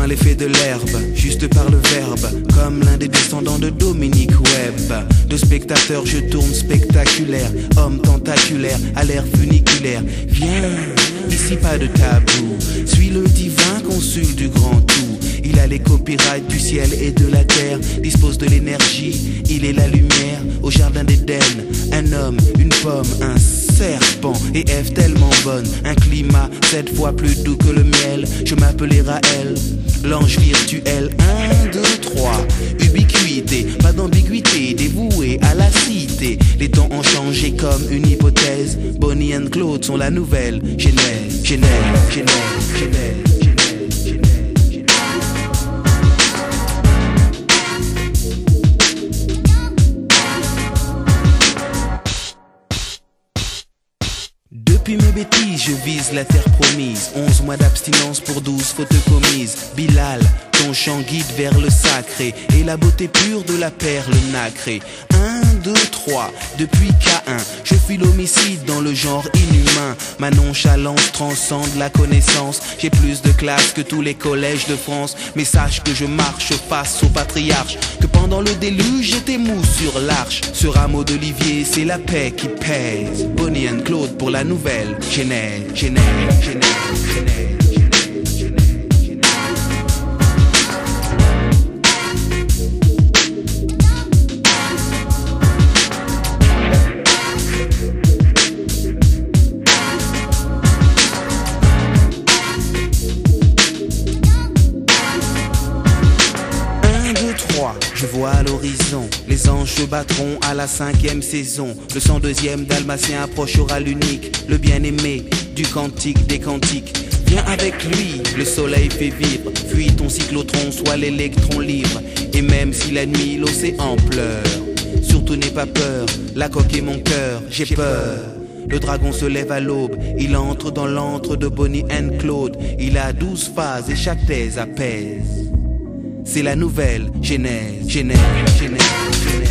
loin l'effet de l'herbe, juste par le verbe, comme l'un des descendants de Dominique Webb. De spectateur je tourne spectaculaire, homme tentaculaire, à l'air funiculaire. Viens, ici pas de tabou, suis le divin consul du grand tout. Il a les copyrights du ciel et de la terre, dispose de l'énergie, il est la lumière au jardin d'Éden. Un homme, une pomme, un serpent et Ève tellement bonne. Un climat 7 fois plus doux que le miel. Je m'appelais Raël, l'ange virtuel. 1, 2, 3, ubiquité, pas d'ambiguïté, dévoué à la cité. Les temps ont changé comme une hypothèse. Bonnie and Claude sont la nouvelle genèse. Genèse. Depuis mes bêtises, je vise la terre promise. 11 mois d'abstinence pour 12 fautes commises. Bilal, ton chant guide vers le sacré et la beauté pure de la perle nacrée. 1, 2, 3, depuis K1, je fuis l'homicide dans le genre inhumain. Ma nonchalance transcende la connaissance. J'ai plus de classe que tous les collèges de France. Mais sache que je marche face au patriarche, que pendant le déluge j'étais mou sur l'arche. Ce rameau d'olivier, c'est la paix qui pèse. Bonnie and Claude pour la nouvelle genèse. Je vois à l'horizon, les anges se battront à la 5e saison. Le 102e dalmatien approchera l'unique, le bien-aimé du cantique des cantiques. Viens avec lui, le soleil fait vivre. Fuis ton cyclotron, soit l'électron libre. Et même si la nuit l'océan pleure, surtout n'aie pas peur, la coque est mon cœur, j'ai peur. Le dragon se lève à l'aube, il entre dans l'antre de Bonnie and Claude. Il a 12 phases et chaque thèse apaise. C'est la nouvelle genèse.